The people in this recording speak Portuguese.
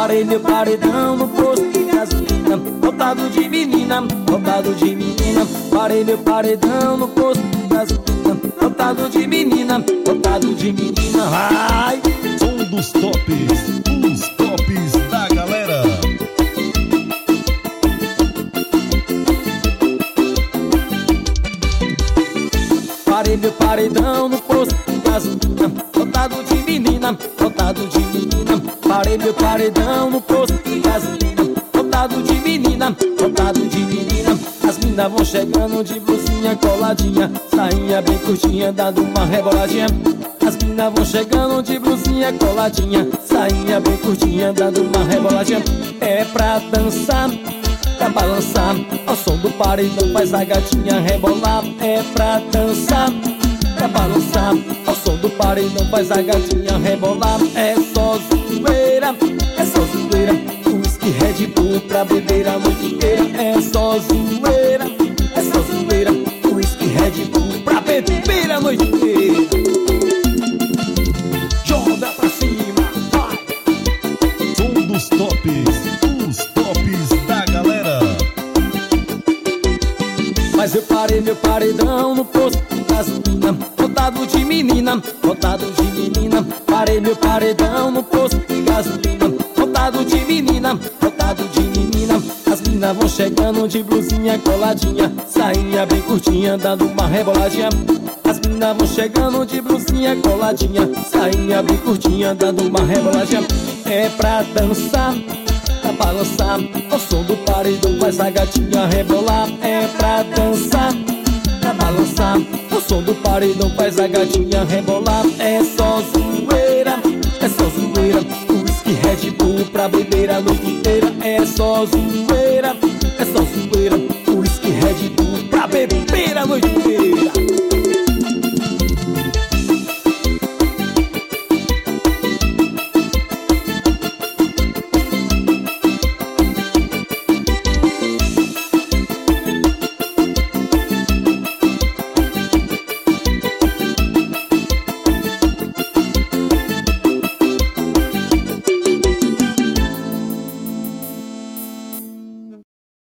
Parei meu paredão no posto de gasolina, lotado de menina, lotado de menina. Parei meu paredão no posto de gasolina, lotado de menina, lotado de menina. Vai! Som dos tops, os tops da galera. Parei meu paredão no posto de gasolina, lotado de menina, lotado de menina. Parei meu paredão no posto de gasolina, lotado de menina, lotado de menina. As minas vão chegando de blusinha coladinha, sainha bem curtinha, dando uma reboladinha. As minas vão chegando de blusinha coladinha, sainha bem curtinha, dando uma reboladinha. É pra dançar, pra balançar, ao som do paredão faz a gatinha rebolar. É pra dançar, pra balançar, ao som do paredão faz a gatinha rebolar. É só zoeira, é só zoeira, whisky Red Bull pra beber a noite inteira. É só zoeira, é só zoeira, whisky Red Bull pra beber a noite inteira. Joga pra cima, vai! Som dos tops, os tops da galera. Mas eu parei meu paredão no posto de gasolina, lotado de menina, lotado de menina. Parei meu paredão no posto de gasolina, lotado de menina, lotado de menina. As minas vão chegando de blusinha coladinha, sainha bem curtinha, dando uma reboladinha. As minas vão chegando de blusinha coladinha, sainha bem curtinha, dando uma reboladinha. É pra dançar, pra balançar, ao som do paredão faz a gatinha rebolar. É pra dançar, pra balançar, ao som do paredão faz a gatinha rebolar. É só zoeira, é só zoeira, whisky Red Bull pra beber a noite inteira. É só zoeira, é só zoeira, whisky Red Bull pra beber a noite inteira.